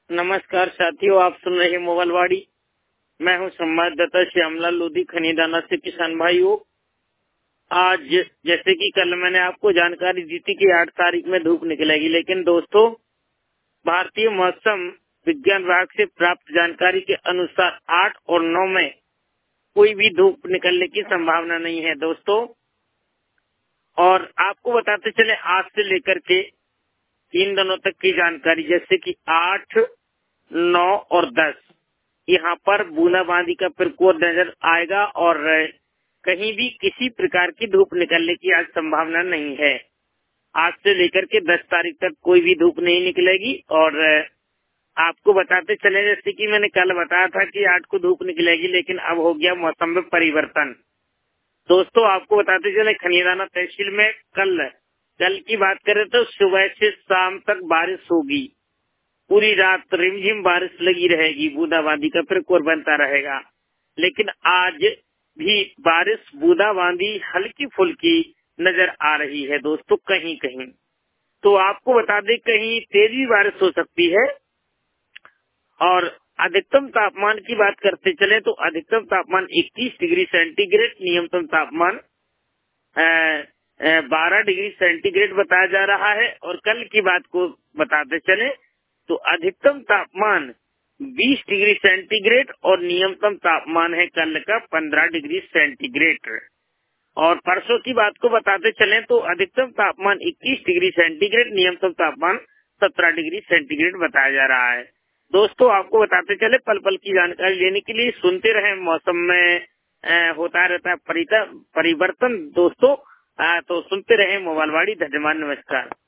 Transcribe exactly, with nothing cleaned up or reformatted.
नमस्कार साथियों, आप सुन रहे हैं मोबाइलवाड़ी। मैं हूं संवाददाता श्यामलाल लोधी खनीदाना से। किसान भाइयों, आज जैसे कि कल मैंने आपको जानकारी दी थी कि आठ तारीख में धूप निकलेगी, लेकिन दोस्तों भारतीय मौसम विज्ञान विभाग से प्राप्त जानकारी के अनुसार आठ और नौ में कोई भी धूप निकलने की संभावना नहीं है दोस्तों। और आपको बताते चले आज से लेकर के तीन दिनों तक की जानकारी, जैसे कि आठ, नौ और दस, यहाँ पर बूंदाबांदी का प्रकोप नजर आएगा और कहीं भी किसी प्रकार की धूप निकलने की आज संभावना नहीं है। आज से लेकर के दस तारीख तक कोई भी धूप नहीं निकलेगी। और आपको बताते चले, जैसे कि मैंने कल बताया था कि आठ को धूप निकलेगी, लेकिन अब हो गया मौसम में परिवर्तन। दोस्तों आपको बताते चले, खनीदाना तहसील में कल कल की बात करें तो सुबह से शाम तक बारिश होगी। पूरी रात रिमझिम बारिश लगी रहेगी, बूंदाबांदी का प्रकोप बनता रहेगा। लेकिन आज भी बारिश बूंदाबांदी हल्की फुल्की नजर आ रही है दोस्तों, कहीं कहीं। तो आपको बता दें, कहीं तेज बारिश हो सकती है। और अधिकतम तापमान की बात करते चले तो अधिकतम तापमान इक्कीस डिग्री सेंटीग्रेड, न्यूनतम तापमान बारह डिग्री सेंटीग्रेड बताया जा रहा है। और कल की बात को बताते चले तो अधिकतम तापमान बीस डिग्री सेंटीग्रेड और न्यूनतम तापमान है कल का पंद्रह डिग्री सेंटीग्रेड। और परसों की बात को बताते चलें तो अधिकतम तापमान इक्कीस डिग्री सेंटीग्रेड, न्यूनतम तापमान सत्रह डिग्री सेंटीग्रेड बताया जा रहा है। दोस्तों आपको बताते चले, पल पल की जानकारी लेने के लिए सुनते रहे। मौसम में आ, होता रहता है परिवर्तन दोस्तों, आ, तो सुनते रहे मोबाइलवाड़ी। धन्यवाद, नमस्कार।